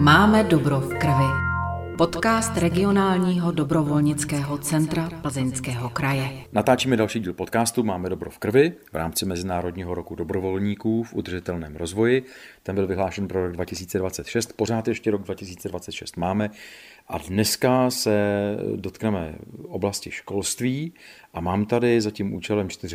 Máme dobro v krvi. Podcast regionálního dobrovolnického centra Plzeňského kraje. Natáčíme další díl podcastu Máme dobro v krvi v rámci Mezinárodního roku dobrovolníků v udržitelném rozvoji. Ten byl vyhlášen pro rok 2026, pořád ještě rok 2026 máme. A dneska se dotkneme oblasti školství a mám tady za tím účelem 4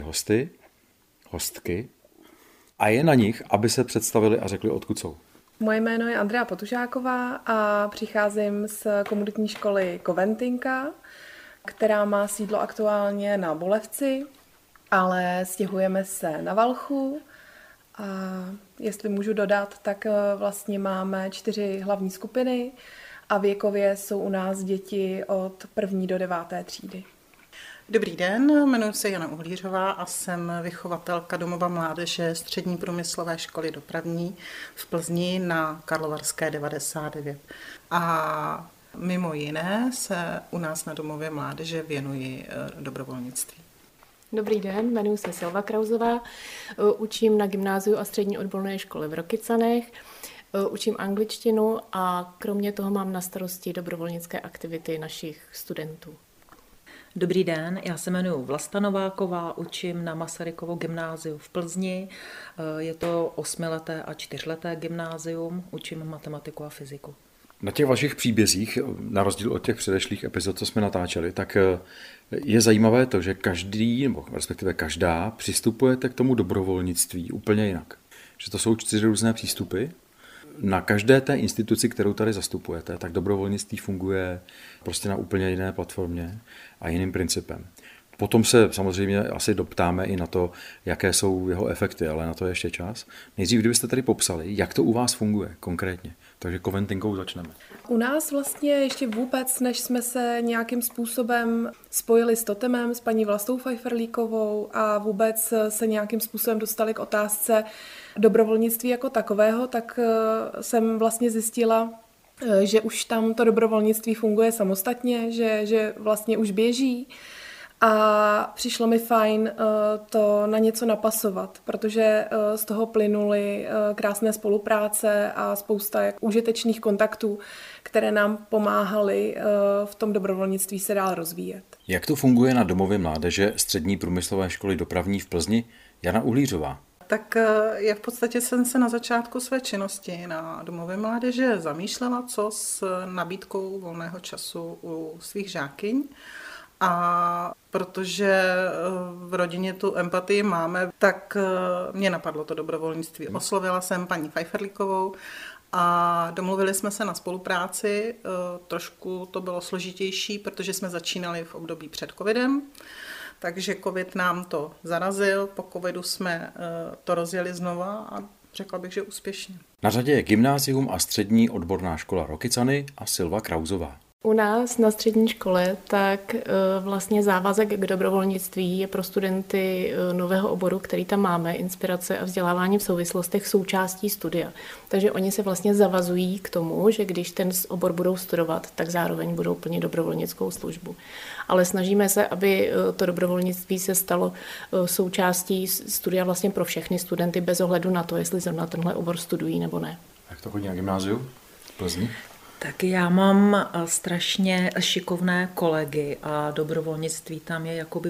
hostky. A je na nich, aby se představili a řekli, odkud jsou. Moje jméno je Andrea Potužáková a přicházím z komunitní školy Koventinka, která má sídlo aktuálně na Bolevci, ale stěhujeme se na Valchu. A jestli můžu dodat, tak vlastně máme 4 hlavní skupiny a věkově jsou u nás děti od 1. do 9. třídy. Dobrý den, jmenuji se Jana Uhlířová a jsem vychovatelka domova mládeže Střední průmyslové školy dopravní v Plzni na Karlovarské 99. A mimo jiné se u nás na domově mládeže věnuji dobrovolnictví. Dobrý den, jmenuji se Silva Krauzová, učím na gymnáziu a střední odborné škole v Rokycanech, učím angličtinu a kromě toho mám na starosti dobrovolnické aktivity našich studentů. Dobrý den, já se jmenuji Vlasta Nováková, učím na Masarykovo gymnáziu v Plzni. Je to 8leté a 4leté gymnázium, učím matematiku a fyziku. Na těch vašich příbězích, na rozdíl od těch předešlých epizod, co jsme natáčeli, tak je zajímavé to, že každý, nebo respektive každá, přistupujete k tomu dobrovolnictví úplně jinak. Že to jsou 4 různé přístupy. Na každé té instituci, kterou tady zastupujete, tak dobrovolnictví funguje prostě na úplně jiné platformě a jiným principem. Potom se samozřejmě asi doptáme i na to, jaké jsou jeho efekty, ale na to je ještě čas. Nejdřív, kdybyste tady popsali, jak to u vás funguje konkrétně. Takže Koventinkou začneme. U nás vlastně ještě vůbec, než jsme se nějakým způsobem spojili s Totemem, s paní Vlastou Fajferlíkovou a vůbec se nějakým způsobem dostali k otázce dobrovolnictví jako takového, tak jsem vlastně zjistila, že už tam to dobrovolnictví funguje samostatně, že vlastně už běží. A přišlo mi fajn to na něco napasovat, protože z toho plynuly krásné spolupráce a spousta užitečných kontaktů, které nám pomáhaly v tom dobrovolnictví se dál rozvíjet. Jak to funguje na domově mládeže Střední průmyslové školy dopravní v Plzni? Jana Uhlířová. Tak já v podstatě jsem se na začátku své činnosti na domově mládeže zamýšlela, co s nabídkou volného času u svých žákyň. A protože v rodině tu empatii máme, tak mě napadlo to dobrovolnictví. Oslovila jsem paní Fajferlíkovou a domluvili jsme se na spolupráci. Trošku to bylo složitější, protože jsme začínali v období před covidem, takže covid nám to zarazil. Po covidu jsme to rozjeli znova a řekla bych, že úspěšně. Na řadě je gymnázium a střední odborná škola Rokycany a Silva Krauzová. U nás na střední škole tak vlastně závazek k dobrovolnictví je pro studenty nového oboru, který tam máme, inspirace a vzdělávání v souvislostech součástí studia. Takže oni se vlastně zavazují k tomu, že když ten obor budou studovat, tak zároveň budou plnit dobrovolnickou službu. Ale snažíme se, aby to dobrovolnictví se stalo součástí studia vlastně pro všechny studenty bez ohledu na to, jestli zrovna tenhle obor studují nebo ne. Jak to chodí na gymnáziu v Plzni? Tak já mám strašně šikovné kolegy a dobrovolnictví tam je jakoby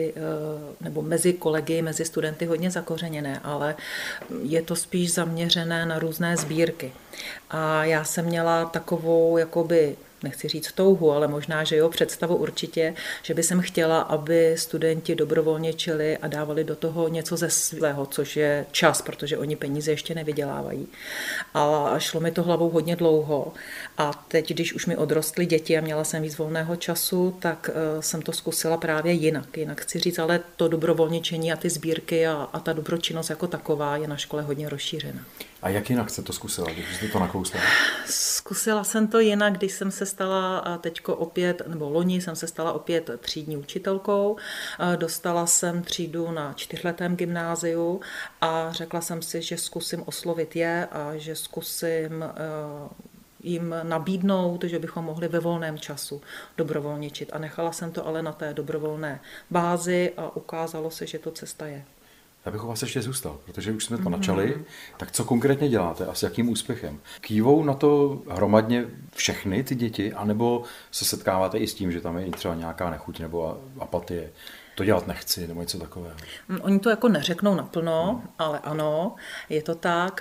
mezi kolegy, mezi studenty hodně zakořeněné, ale je to spíš zaměřené na různé sbírky. A já jsem měla takovou jakoby, nechci říct touhu, ale možná, že jo, představu určitě, že by jsem chtěla, aby studenti dobrovolničili a dávali do toho něco ze svého, což je čas, protože oni peníze ještě nevydělávají. A šlo mi to hlavou hodně dlouho. A teď, když už mi odrostly děti a měla jsem víc volného času, tak jsem to zkusila právě jinak. Jinak chci říct, ale to dobrovolničení a ty sbírky a ta dobročinnost jako taková je na škole hodně rozšířena. A jak jinak jste to zkusila, když jste to nakousla? Zkusila jsem to jinak, když jsem se stala loni jsem se stala opět třídní učitelkou. Dostala jsem třídu na 4letém gymnáziu a řekla jsem si, že zkusím oslovit je a že zkusím jim nabídnout, že bychom mohli ve volném času dobrovolničit. A nechala jsem to ale na té dobrovolné bázi a ukázalo se, že to cesta je. Já bych u vás ještě zůstal, protože už jsme to načali. Tak co konkrétně děláte a s jakým úspěchem? Kývou na to hromadně všechny ty děti, anebo se setkáváte i s tím, že tam je třeba nějaká nechuť nebo apatie? To dělat nechci, nebo něco takového. Oni to jako neřeknou naplno, ale ano, je to tak.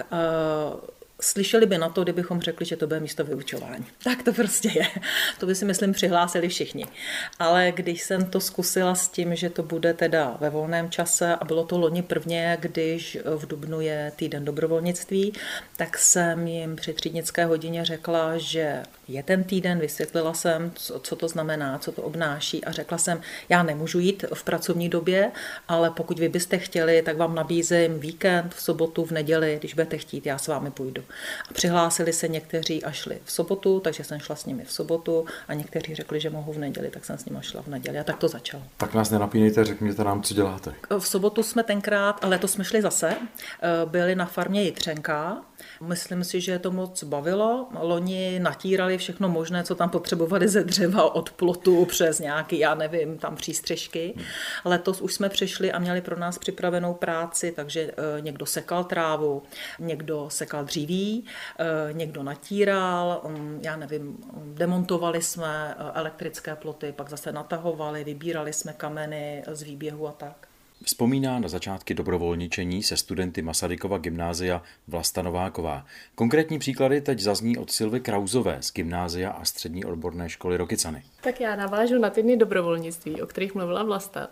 Slyšeli by na to, kdybychom řekli, že to bude místo vyučování. Tak to prostě je. To by si, myslím, přihlásili všichni. Ale když jsem to zkusila s tím, že to bude teda ve volném čase a bylo to loni prvně, když v dubnu je týden dobrovolnictví, tak jsem jim při třídnické hodině řekla, že je ten týden, vysvětlila jsem, co to znamená, co to obnáší a řekla jsem, já nemůžu jít v pracovní době, ale pokud vy byste chtěli, tak vám nabízím víkend, v sobotu, v neděli, když budete chtít, já s vámi půjdu. A přihlásili se někteří a šli v sobotu, takže jsem šla s nimi v sobotu a někteří řekli, že mohu v neděli, tak jsem s nimi šla v neděli a tak to začalo. Tak nás nenapínejte, řekněte nám, co děláte. V sobotu jsme tenkrát, ale to jsme šli zase, byli na farmě Jitřenka. Myslím si, že to moc bavilo. Loni natírali všechno možné, co tam potřebovali ze dřeva, od plotu přes nějaký, já nevím, tam přístřežky. Letos už jsme přišli a měli pro nás připravenou práci, takže někdo sekal trávu, někdo sekal dříví, někdo natíral, já nevím, demontovali jsme elektrické ploty, pak zase natahovali, vybírali jsme kameny z výběhu a tak. Vzpomíná na začátky dobrovolničení se studenty Masarykova gymnázia Vlasta Nováková. Konkrétní příklady teď zazní od Silvy Krauzové z gymnázia a střední odborné školy Rokycany. Tak já navážu na ty dny dobrovolnictví, o kterých mluvila Vlasta.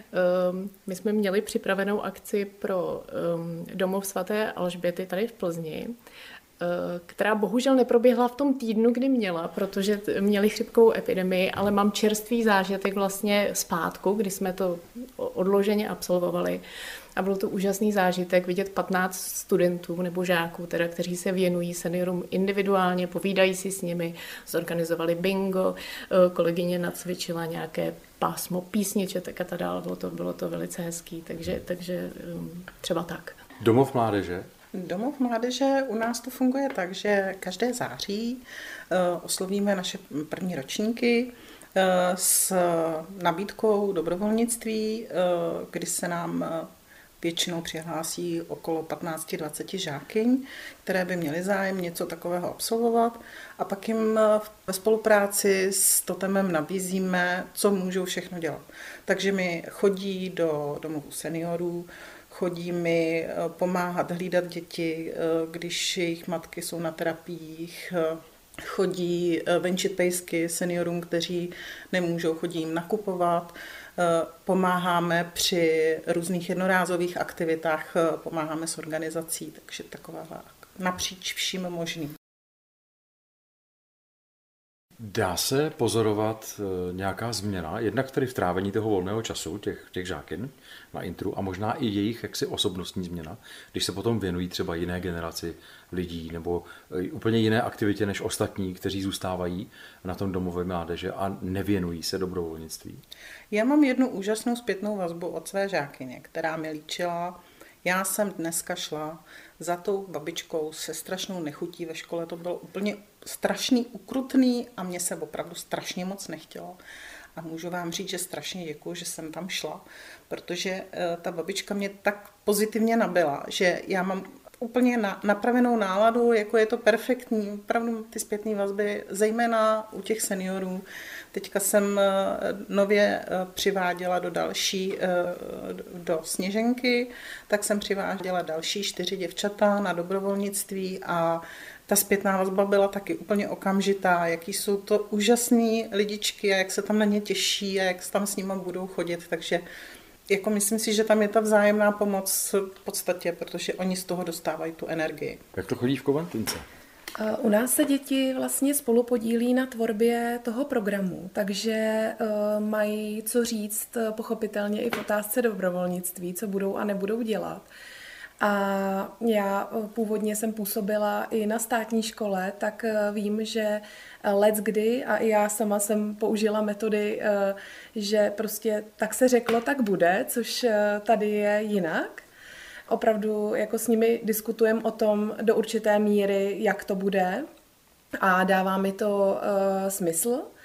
My jsme měli připravenou akci pro domov svaté Alžběty tady v Plzni, která bohužel neproběhla v tom týdnu, kdy měla, protože měli chřipkovou epidemii, ale mám čerstvý zážitek vlastně zpátku, kdy jsme to odloženě absolvovali. A byl to úžasný zážitek vidět 15 studentů nebo žáků, teda, kteří se věnují seniorům individuálně, povídají si s nimi, zorganizovali bingo, kolegyně nacvičila nějaké pásmo písniček a tak dále. Bylo to velice hezký, takže třeba tak. Domov mládeže? Domov mládeže u nás to funguje tak, že každé září oslovíme naše první ročníky s nabídkou dobrovolnictví, kdy se nám většinou přihlásí okolo 15-20 žákyň, které by měly zájem něco takového absolvovat a pak jim ve spolupráci s Totemem nabízíme, co můžou všechno dělat. Takže mi chodí do domovů seniorů, chodí mi pomáhat hlídat děti, když jejich matky jsou na terapiích, chodí venčit pejsky seniorům, kteří nemůžou, chodí jim nakupovat, pomáháme při různých jednorázových aktivitách, pomáháme s organizací, takže taková napříč vším možným. Dá se pozorovat nějaká změna, jednak tedy v trávení toho volného času těch žákyn na intru a možná i jejich jaksi osobnostní změna, když se potom věnují třeba jiné generaci lidí nebo úplně jiné aktivitě než ostatní, kteří zůstávají na tom domově mládeže a nevěnují se dobrovolnictví? Já mám jednu úžasnou zpětnou vazbu od své žákyně, která mi líčila: já jsem dneska šla za tou babičkou se strašnou nechutí ve škole, to bylo úplně strašný, ukrutný a mě se opravdu strašně moc nechtělo. A můžu vám říct, že strašně děkuju, že jsem tam šla, protože ta babička mě tak pozitivně nabila, že já mám úplně napravenou náladu, jako je to perfektní, opravdu ty zpětné vazby, zejména u těch seniorů. Teďka jsem nově přiváděla do Sněženky, tak jsem přiváděla další 4 děvčata na dobrovolnictví a ta zpětná vazba byla taky úplně okamžitá, jaký jsou to úžasný lidičky a jak se tam na ně těší a jak tam s nimi budou chodit, takže jako myslím si, že tam je ta vzájemná pomoc v podstatě, protože oni z toho dostávají tu energii. Jak to chodí v Kovantince? U nás se děti vlastně spolupodílí na tvorbě toho programu, takže mají co říct pochopitelně i v otázce dobrovolnictví, co budou a nebudou dělat. A já původně jsem působila i na státní škole, tak vím, že leckdy, a i já sama jsem použila metody, že prostě tak se řeklo, tak bude, což tady je jinak. Opravdu jako s nimi diskutujeme o tom do určité míry, jak to bude, a dává mi to smysl.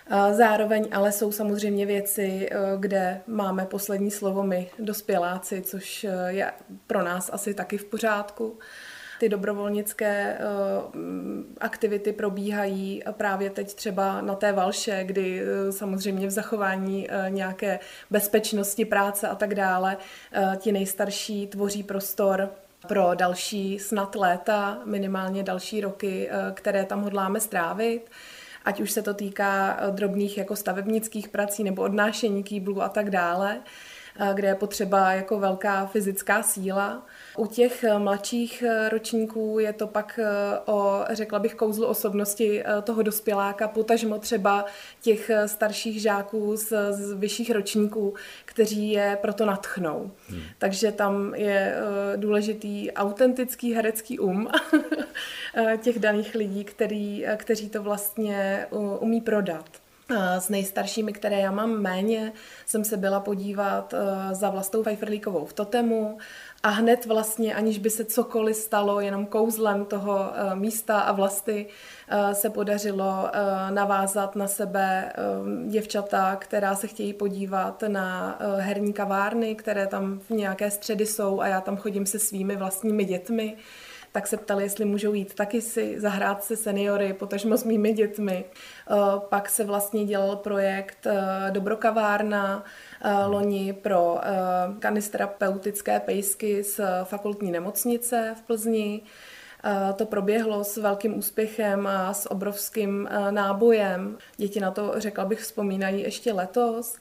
Zároveň ale jsou samozřejmě věci, kde máme poslední slovo my, dospěláci, což je pro nás asi taky v pořádku. Ty dobrovolnické aktivity probíhají právě teď třeba na té Valše, kdy samozřejmě v zachování nějaké bezpečnosti práce a tak dále ti nejstarší tvoří prostor pro další snad léta, minimálně další roky, které tam hodláme strávit. Ať už se to týká drobných jako stavebnických prací nebo odnášení kýblů a tak dále, kde je potřeba jako velká fyzická síla. U těch mladších ročníků je to pak o, řekla bych, kouzlu osobnosti toho dospěláka, potažmo třeba těch starších žáků z vyšších ročníků, kteří je proto nadchnou. Takže tam je důležitý autentický herecký těch daných lidí, kteří to vlastně umí prodat. S nejstaršími, které já mám méně, jsem se byla podívat za Vlastou Fajfrlíkovou v Totemu a hned vlastně, aniž by se cokoliv stalo, jenom kouzlem toho místa a Vlasty se podařilo navázat na sebe děvčata, která se chtějí podívat na herní kavárny, které tam v nějaké středy jsou a já tam chodím se svými vlastními dětmi. Tak se ptali, jestli můžou jít taky si zahrát se seniory, potažmo s mými dětmi. Pak se vlastně dělal projekt Dobrokavárna loni pro kanisterapeutické pejsky z fakultní nemocnice v Plzni. To proběhlo s velkým úspěchem a s obrovským nábojem. Děti na to, řekla bych, vzpomínají ještě letos.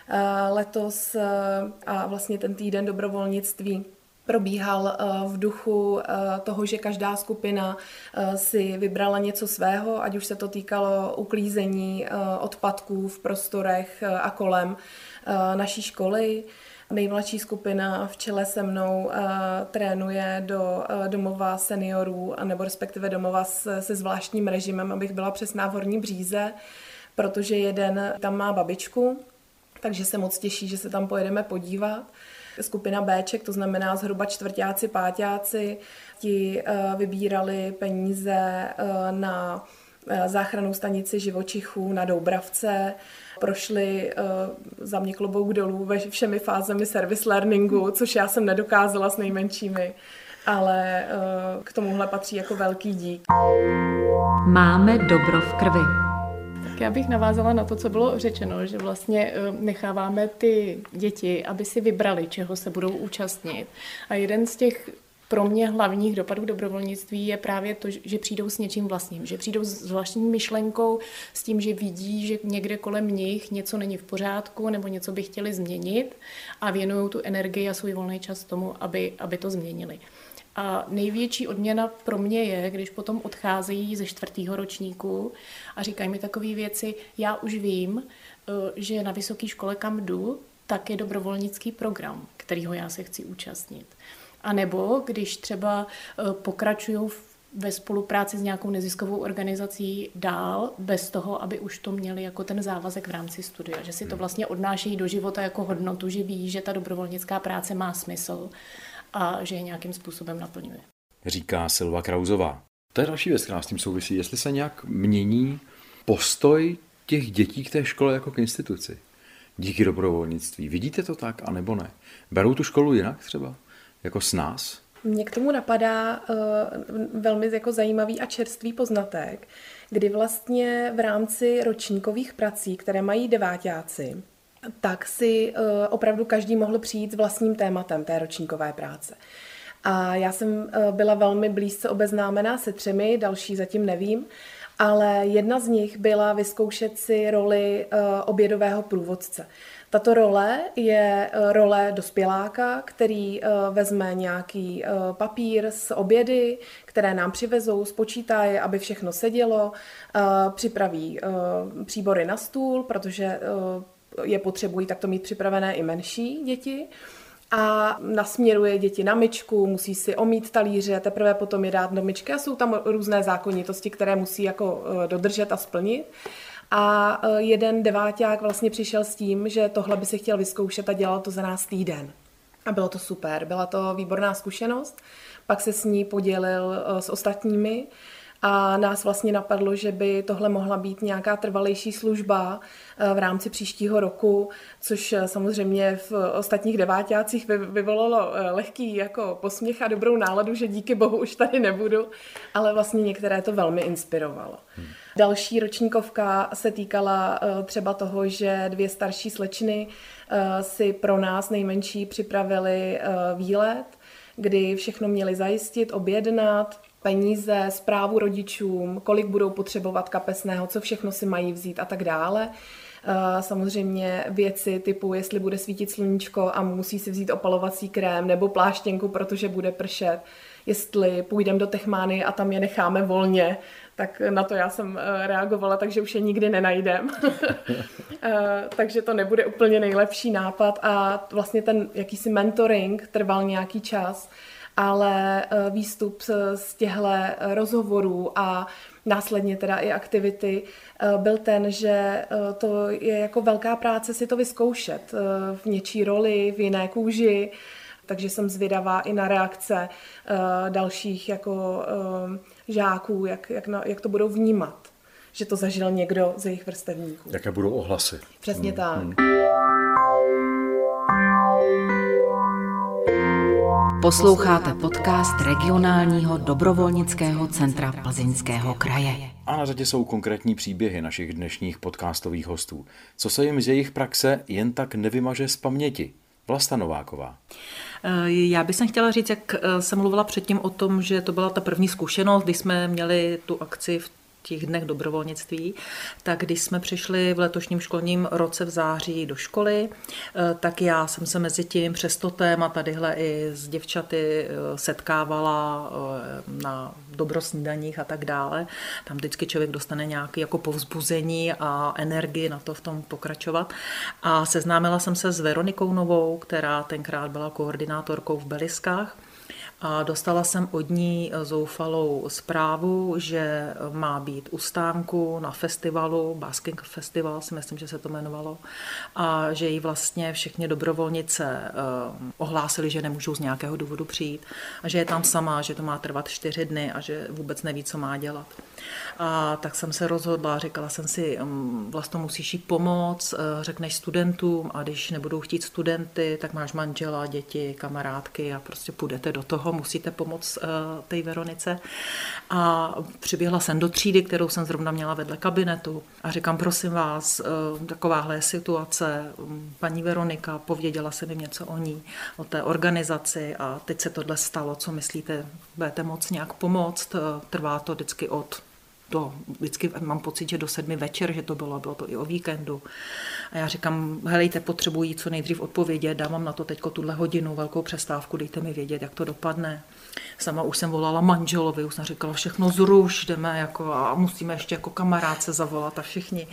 A vlastně ten týden dobrovolnictví probíhal v duchu toho, že každá skupina si vybrala něco svého, ať už se to týkalo uklízení odpadků v prostorech a kolem naší školy. Nejmladší skupina v čele se mnou trénuje do domova seniorů, nebo respektive domova se zvláštním režimem, abych byla přesná, v Horní Bříze, protože jeden tam má babičku, takže se moc těší, že se tam pojedeme podívat. Skupina Bček, to znamená zhruba čtvrťáci, páťáci, ti vybírali peníze na záchrannou stanici živočichů na Doubravce, prošli za mě klobouk dolů všemi fázemi service learningu, což já jsem nedokázala s nejmenšími, ale k tomuhle patří jako velký dík. Máme dobro v krvi. Tak já bych navázala na to, co bylo řečeno, že vlastně necháváme ty děti, aby si vybrali, čeho se budou účastnit. A jeden z těch pro mě hlavních dopadů dobrovolnictví je právě to, že přijdou s něčím vlastním, že přijdou s vlastní myšlenkou, s tím, že vidí, že někde kolem nich něco není v pořádku nebo něco by chtěli změnit a věnují tu energii a svůj volný čas tomu, aby to změnili. A největší odměna pro mě je, když potom odcházejí ze 4. ročníku a říkají mi takové věci, já už vím, že na vysoké škole, kam jdu, tak je dobrovolnický program, kterýho já se chci účastnit. A nebo když třeba pokračují ve spolupráci s nějakou neziskovou organizací dál, bez toho, aby už to měli jako ten závazek v rámci studia. Že si to vlastně odnášejí do života jako hodnotu, že ví, že ta dobrovolnická práce má smysl a že je nějakým způsobem naplňuje. Říká Silva Krauzová. To je další věc, která s tím souvisí. Jestli se nějak mění postoj těch dětí k té škole jako k instituci. Díky dobrovolnictví. Vidíte to tak, anebo ne? Berou tu školu jinak třeba? Jako s nás? Mně k tomu napadá velmi jako zajímavý a čerstvý poznatek, kdy vlastně v rámci ročníkových prací, které mají deváťáci, tak si opravdu každý mohl přijít s vlastním tématem té ročníkové práce. A já jsem byla velmi blízce obeznámená se 3, další zatím nevím, ale jedna z nich byla vyzkoušet si roli obědového průvodce. Tato role je role dospěláka, který vezme nějaký papír s obědy, které nám přivezou, spočítá je, aby všechno sedělo, připraví příbory na stůl, protože je potřebují takto mít připravené i menší děti. A nasměruje děti na myčku, musí si omýt talíře, teprve potom je dát do myčky a jsou tam různé zákonitosti, které musí jako dodržet a splnit. A jeden deváťák vlastně přišel s tím, že tohle by si chtěl vyzkoušet a dělal to za nás týden. A bylo to super, byla to výborná zkušenost. Pak se s ní podělil s ostatními a nás vlastně napadlo, že by tohle mohla být nějaká trvalejší služba v rámci příštího roku, což samozřejmě v ostatních deváťácích vyvolalo lehký jako posměch a dobrou náladu, že díky bohu už tady nebudu, ale vlastně některé to velmi inspirovalo. Další ročníkovka se týkala třeba toho, že 2 starší slečny si pro nás nejmenší připravili výlet, kdy všechno měli zajistit, objednat, peníze, správu rodičům, kolik budou potřebovat kapesného, co všechno si mají vzít a tak dále. Samozřejmě věci typu, jestli bude svítit sluníčko a musí si vzít opalovací krém nebo pláštěnku, protože bude pršet, jestli půjdeme do Techmány a tam je necháme volně, tak na to já jsem reagovala, takže už je nikdy nenajdem. Takže to nebude úplně nejlepší nápad a vlastně ten jakýsi mentoring trval nějaký čas, ale výstup z těchto rozhovorů a následně teda i aktivity byl ten, že to je jako velká práce si to vyzkoušet v něčí roli, v jiné kůži, takže jsem zvědavá i na reakce dalších jako žáků, jak to budou vnímat, že to zažil někdo z jejich vrstevníků. Jaké budou ohlasy. Přesně tak. Posloucháte podcast regionálního dobrovolnického centra Plzeňského kraje. A na řadě jsou konkrétní příběhy našich dnešních podcastových hostů. Co se jim z jejich praxe jen tak nevymaže z paměti? Vlasta Nováková. Já bych chtěla říct, jak jsem mluvila předtím o tom, že to byla ta první zkušenost, kdy jsme měli tu akci v těch dnech dobrovolnictví, tak když jsme přišli v letošním školním roce v září do školy, tak já jsem se mezi tím přes to téma tadyhle i s děvčaty setkávala na dobrosnídaních a tak dále. Tam vždycky člověk dostane nějaké jako povzbuzení a energii na to v tom pokračovat. A seznámila jsem se s Veronikou Novou, která tenkrát byla koordinátorkou v Beliskách. A dostala jsem od ní zoufalou zprávu, že má být u stánku na festivalu, Basking Festival si myslím, že se to jmenovalo, a že jí vlastně všechny dobrovolnice ohlásili, že nemůžou z nějakého důvodu přijít a že je tam sama, že to má trvat 4 dny a že vůbec neví, co má dělat. A tak jsem se rozhodla, říkala jsem si, vlastně musíš jí pomoct, řekneš studentům a když nebudou chtít studenty, tak máš manžela, děti, kamarádky a prostě půjdete do toho, musíte pomoct té Veronice. A přiběhla jsem do třídy, kterou jsem zrovna měla vedle kabinetu a říkám, prosím vás, takováhle je situace, paní Veronika, pověděla jsem jim něco o ní, o té organizaci a teď se tohle stalo, co myslíte, budete moct nějak pomoct, trvá to vždycky vždycky mám pocit, že do 7 večer, že to bylo to i o víkendu. A já říkám, helejte, potřebuji co nejdřív odpovědět, dávám na to teďko tuhle hodinu, velkou přestávku, dejte mi vědět, jak to dopadne. Sama už jsem volala manželovi, už jsem říkala, všechno zruš, jdeme jako a musíme ještě jako kamarádce zavolat a všichni.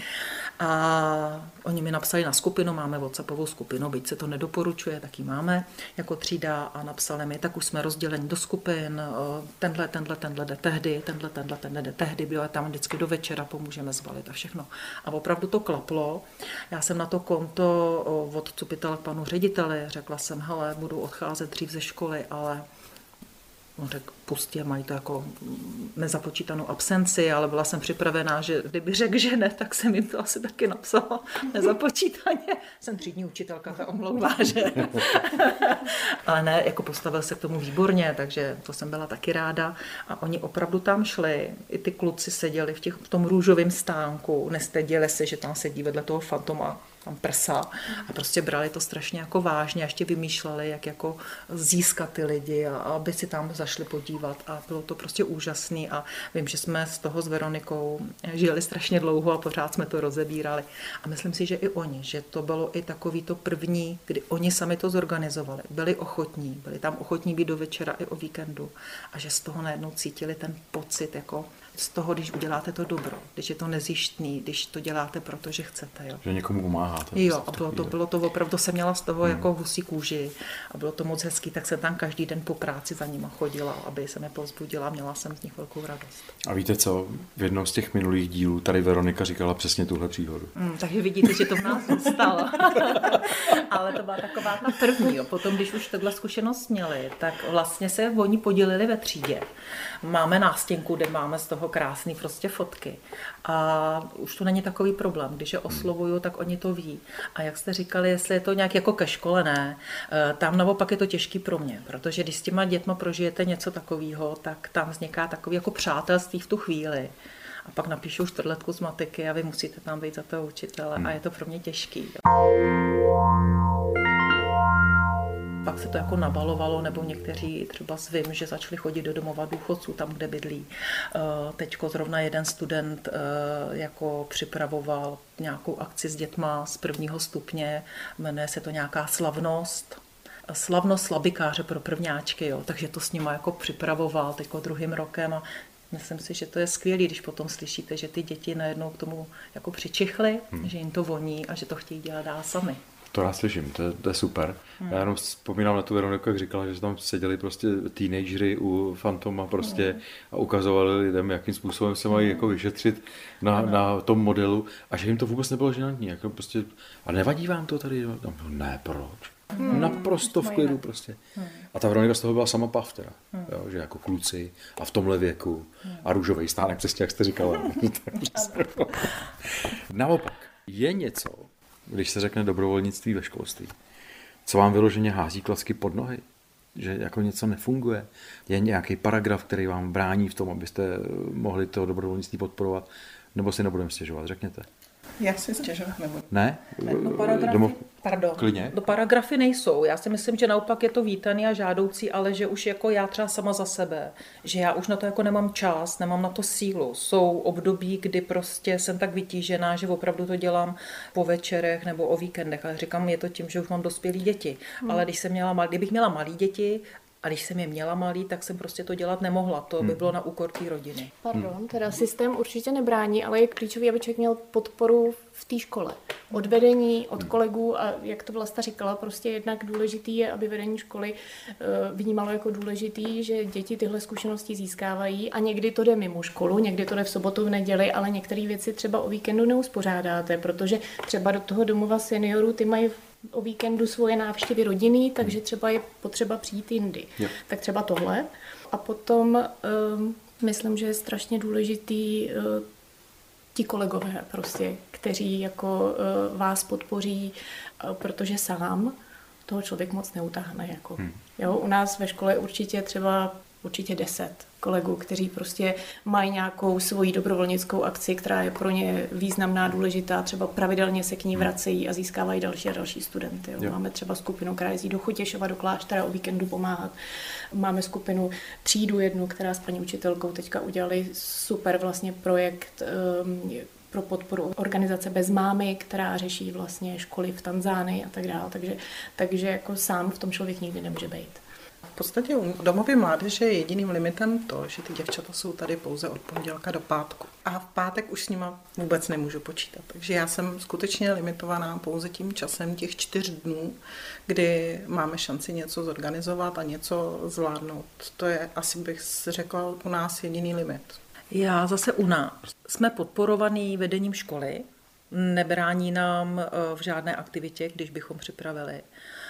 A oni mi napsali na skupinu, máme WhatsAppovou skupinu, byť se to nedoporučuje, tak ji máme jako třída a napsali mi, tak už jsme rozděleni do skupin, tenhle jde tehdy, tenhle jde tehdy, bylo tam vždycky do večera, pomůžeme zbalit a všechno. A opravdu to klaplo. Já jsem na to konto odcupitala k panu řediteli, řekla jsem, hele, budu odcházet dřív ze školy, ale on řekl, pustě, mají to jako nezapočítanou absenci, ale byla jsem připravená, že kdyby řekl, že ne, tak jsem jim to asi taky napsala nezapočítaně. Jsem třídní učitelka, ta omlouvá, že? Ale ne, jako postavil se k tomu výborně, takže to jsem byla taky ráda. A oni opravdu tam šli, i ty kluci seděli v tom růžovém stánku, nestyděli se, že tam sedí vedle toho fantoma, tam prsa a prostě brali to strašně jako vážně a ještě vymýšleli, jak jako získat ty lidi a aby si tam zašli podívat a bylo to prostě úžasný a vím, že jsme z toho s Veronikou žili strašně dlouho a pořád jsme to rozebírali a myslím si, že i oni, že to bylo i takový to první, kdy oni sami to zorganizovali, byli tam ochotní být do večera i o víkendu a že z toho najednou cítili ten pocit jako z toho, když uděláte to dobro, když je to nezištný, když to děláte, protože chcete. Jo. Že někomu pomáháte. Jo, a bylo to opravdu, jsem měla z toho jako husí kůži a bylo to moc hezký, tak jsem tam každý den po práci za nima chodila, aby se mě povzbudila, měla jsem z nich velkou radost. A víte co, v jednom z těch minulých dílů tady Veronika říkala přesně tuhle příhodu. Takže vidíte, že to v nás zůstalo. Ale to byla taková ta první. Jo. Potom, když už takhle zkušenost měli, tak vlastně se oni podělili ve třídě. máme nástěnku, kde máme z toho krásné prostě fotky. A už to není takový problém. Když je oslovuju, tak oni to ví. A jak jste říkali, jestli je to nějak jako ke škole, ne. Tam naopak je to těžký pro mě, protože když s těma dětma prožijete něco takového, tak tam vzniká takový jako přátelství v tu chvíli. A pak napíšu čtvrtletku z matiky a vy musíte tam být za toho učitele a je to pro mě těžký. Pak se to jako nabalovalo, nebo někteří třeba svým, že začali chodit do domova důchodců, tam, kde bydlí. Teďko zrovna jeden student jako připravoval nějakou akci s dětma z 1. stupně, jmenuje se to nějaká slavnost slabikáře pro prvňáčky, jo. Takže to s nima jako připravoval teďko 2. rokem a myslím si, že to je skvělé, když potom slyšíte, že ty děti najednou k tomu jako přičichly, že jim to voní a že to chtějí dělat dál sami. To já slyším, to je super. Já jenom vzpomínám na tu Veroniku, jak říkala, že tam seděli prostě teenageři u Fantoma prostě a ukazovali lidem, jakým způsobem se mají jako vyšetřit na tom modelu a že jim to vůbec nebylo žinantní. Jako prostě, a nevadí vám to tady? Ne, proč? Naprosto v klidu prostě. A ta Veronika z toho byla sama pav teda, jo, že jako kluci a v tomhle věku a růžovej stánek, přesně jak jste říkala. Naopak, je něco, když se řekne dobrovolnictví ve školství, co vám vyloženě hází klacky pod nohy, že jako něco nefunguje, je nějaký paragraf, který vám brání v tom, abyste mohli to dobrovolnictví podporovat, nebo si nebudeme stěžovat, řekněte. Já si stěžovat nebudu. Ne? No paragrafy, Klidně? Paragrafy nejsou. Já si myslím, že naopak je to vítaný a žádoucí, ale že už jako já třeba sama za sebe, že já už na to jako nemám čas, nemám na to sílu. Jsou období, kdy prostě jsem tak vytížená, že opravdu to dělám po večerech nebo o víkendech. Ale říkám, je to tím, že už mám dospělý děti. Ale kdybych měla malý děti, a když jsem je měla malý, tak jsem prostě to dělat nemohla. To by bylo na úkor té rodiny. Pardon, teda systém určitě nebrání, ale je klíčový, aby člověk měl podporu v té škole. Od vedení, od kolegů a jak to Vlasta říkala, prostě jednak důležitý je, aby vedení školy vnímalo jako důležitý, že děti tyhle zkušenosti získávají a někdy to jde mimo školu, někdy to jde v sobotu, v neděli, ale některé věci třeba o víkendu neuspořádáte, protože třeba do toho domova seniorů ty mají o víkendu svoje návštěvy rodiny, takže třeba je potřeba přijít jindy. Tak třeba tohle. A potom myslím, že je strašně důležitý ti kolegové prostě, kteří jako vás podpoří, protože sám toho člověk moc neutáhne. Jako. Jo, u nás ve škole určitě 10 kolegů, kteří prostě mají nějakou svoji dobrovolnickou akci, která je pro ně významná, důležitá, třeba pravidelně se k ní vracejí a získávají další a další studenty. Jo. Máme třeba skupinu, která jezdí do Chutěšova, do kláštera o víkendu pomáhat. Máme skupinu třídu jednu, která s paní učitelkou teďka udělali super vlastně projekt pro podporu organizace Bez mámy, která řeší vlastně školy v Tanzánii a tak dále. Takže jako sám v tom člověk nikdy nemůže být. V podstatě u domovy mládeže je jediným limitem to, že ty děvčata jsou tady pouze od pondělka do pátku. A v pátek už s nima vůbec nemůžu počítat. Takže já jsem skutečně limitovaná pouze tím časem těch 4 dnů, kdy máme šanci něco zorganizovat a něco zvládnout. To je, asi bych řekla, u nás jediný limit. Já zase u nás. Jsme podporovaní vedením školy, nebrání nám v žádné aktivitě, když bychom připravili,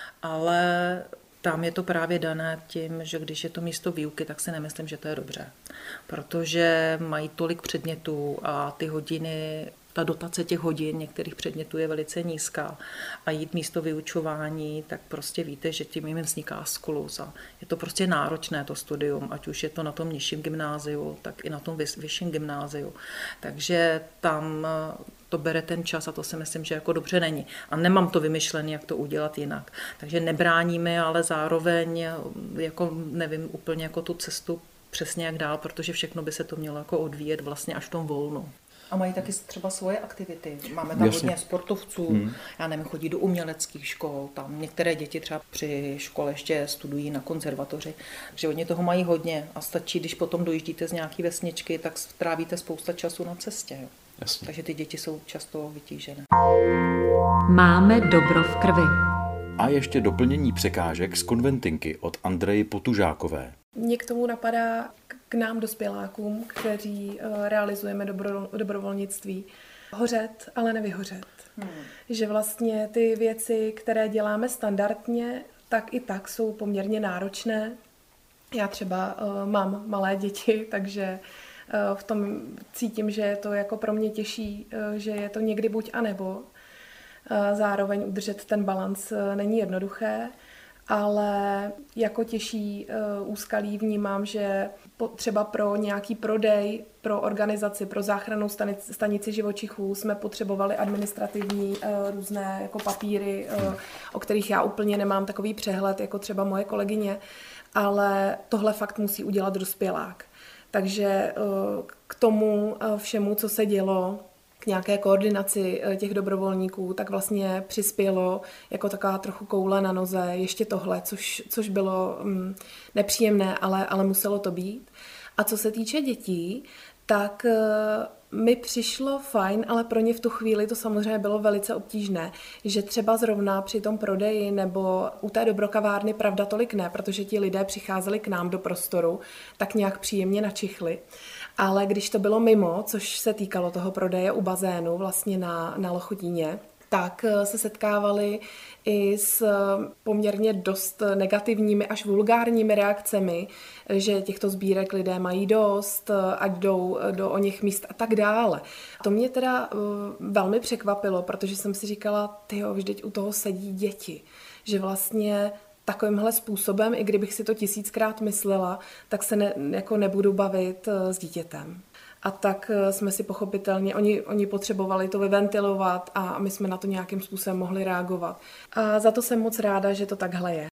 ale tam je to právě dané tím, že když je to místo výuky, tak si nemyslím, že to je dobře. Protože mají tolik předmětů a ty hodiny, ta dotace těch hodin některých předmětů je velice nízká a jít místo vyučování, tak prostě víte, že tím jim vzniká skluz a je to prostě náročné to studium, ať už je to na tom nižším gymnáziu, tak i na tom vyšším gymnáziu. Takže tam to bere ten čas a to si myslím, že jako dobře není. A nemám to vymyšlené, jak to udělat jinak. Takže nebráníme, ale zároveň jako nevím úplně jako tu cestu přesně jak dál, protože všechno by se to mělo jako odvíjet vlastně až v tom volnu. A mají taky třeba svoje aktivity. Máme tam hodně sportovců, já nevím, chodí do uměleckých škol, tam některé děti třeba při škole ještě studují na konzervatoři, že oni toho mají hodně a stačí, když potom dojíždíte z nějaký vesničky, tak strávíte spousta času na cestě. Jo. Jasně. Takže ty děti jsou často vytížené. Máme dobro v krvi. A ještě doplnění překážek z konventinky od Andreji Potužákové. Mě k tomu napadá k nám dospělákům, kteří realizujeme dobrovolnictví, hořet, ale nevyhořet. Že vlastně ty věci, které děláme standardně, tak i tak jsou poměrně náročné Já třeba mám malé děti, takže v tom cítím, že je to jako pro mě těžší, že je to někdy buď a nebo. Zároveň udržet ten balanc není jednoduché, ale jako těžší úskalí vnímám, že třeba pro nějaký prodej, pro organizaci, pro záchrannou stanici živočichů jsme potřebovali administrativní různé jako papíry, o kterých já úplně nemám takový přehled, jako třeba moje kolegyně, ale tohle fakt musí udělat dospělák. Takže k tomu všemu, co se dělo, k nějaké koordinaci těch dobrovolníků, tak vlastně přispělo jako taková trochu koule na noze ještě tohle, což bylo nepříjemné, ale muselo to být. A co se týče dětí, tak mi přišlo fajn, ale pro ně v tu chvíli to samozřejmě bylo velice obtížné, že třeba zrovna při tom prodeji nebo u té dobrokavárny pravda tolik ne, protože ti lidé přicházeli k nám do prostoru, tak nějak příjemně načichli. Ale když to bylo mimo, což se týkalo toho prodeje u bazénu vlastně na Lochotíně, tak se setkávali i s poměrně dost negativními až vulgárními reakcemi, že těchto sbírek lidé mají dost, ať jdou do oněch míst a tak dále. To mě teda velmi překvapilo, protože jsem si říkala, tyjo, vždyť u toho sedí děti, že vlastně takovýmhle způsobem, i kdybych si to 1000krát myslela, tak se nebudu bavit s dítětem. A tak jsme si pochopitelně, oni potřebovali to vyventilovat a my jsme na to nějakým způsobem mohli reagovat. A za to jsem moc ráda, že to takhle je.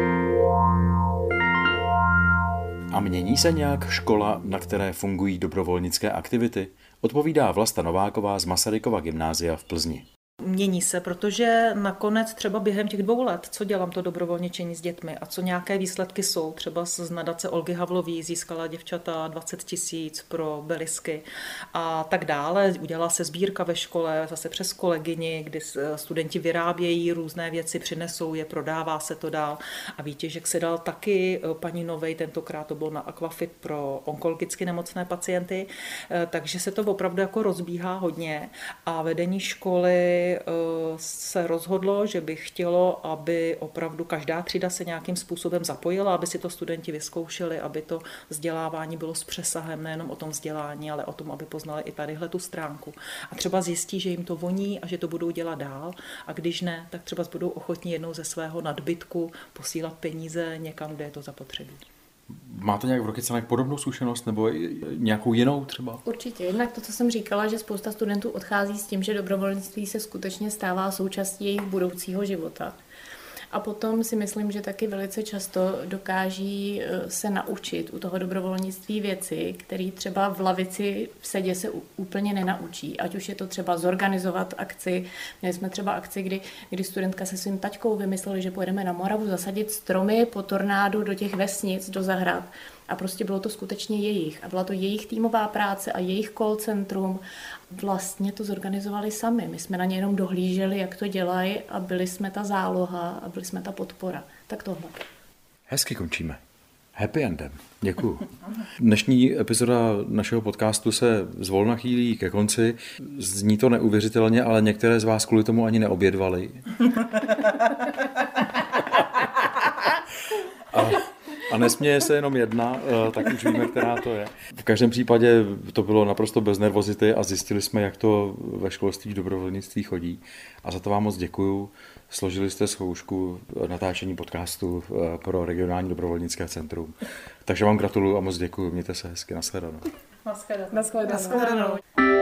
A mění se nějak škola, na které fungují dobrovolnické aktivity? Odpovídá Vlasta Nováková z Masarykova gymnázia v Plzni. Mění se, protože nakonec třeba během těch 2 let, co dělám to dobrovolničení s dětmi a co nějaké výsledky jsou, třeba z nadace Olgy Havlový získala děvčata 20 000 pro belisky a tak dále. Udělala se sbírka ve škole, zase přes kolegyni, kdy studenti vyrábějí různé věci, přinesou je, prodává se to dál. A výtěžek se dal taky paní Novej, tentokrát to bylo na Aquafit pro onkologicky nemocné pacienty, takže se to opravdu jako rozbíhá hodně a vedení školy se rozhodlo, že by chtělo, aby opravdu každá třída se nějakým způsobem zapojila, aby si to studenti vyzkoušeli, aby to vzdělávání bylo s přesahem nejenom o tom vzdělání, ale o tom, aby poznali i tadyhle tu stránku. A třeba zjistí, že jim to voní a že to budou dělat dál a když ne, tak třeba budou ochotní jednou ze svého nadbytku posílat peníze někam, kde je to zapotřebí. Máte nějak v Rokycanech podobnou zkušenost nebo nějakou jinou třeba? Určitě. Jednak to, co jsem říkala, že spousta studentů odchází s tím, že dobrovolnictví se skutečně stává součástí jejich budoucího života. A potom si myslím, že taky velice často dokáží se naučit u toho dobrovolnictví věci, které třeba v lavici v sedě se úplně nenaučí. Ať už je to třeba zorganizovat akci. Měli jsme třeba akci, kdy studentka se svým taťkou vymysleli, že pojedeme na Moravu zasadit stromy po tornádu do těch vesnic, do zahrad. A prostě bylo to skutečně jejich. A byla to jejich týmová práce a jejich call centrum. Vlastně to zorganizovali sami. My jsme na ně jenom dohlíželi, jak to dělají a byli jsme ta záloha a byli jsme ta podpora. Tak tohle. Hezky končíme. Happy endem. Děkuju. Dnešní epizoda našeho podcastu se zvolna chýlí ke konci. Zní to neuvěřitelně, ale některé z vás kvůli tomu ani neobědvali. A nesměje se jenom jedna, tak už víme, která to je. V každém případě to bylo naprosto bez nervozity a zjistili jsme, jak to ve školství v dobrovolnictví chodí. A za to vám moc děkuju. Složili jste zkoušku natáčení podcastu pro regionální dobrovolnické centrum. Takže vám gratuluju a moc děkuju. Mějte se hezky. Nashledanou. Nashledanou.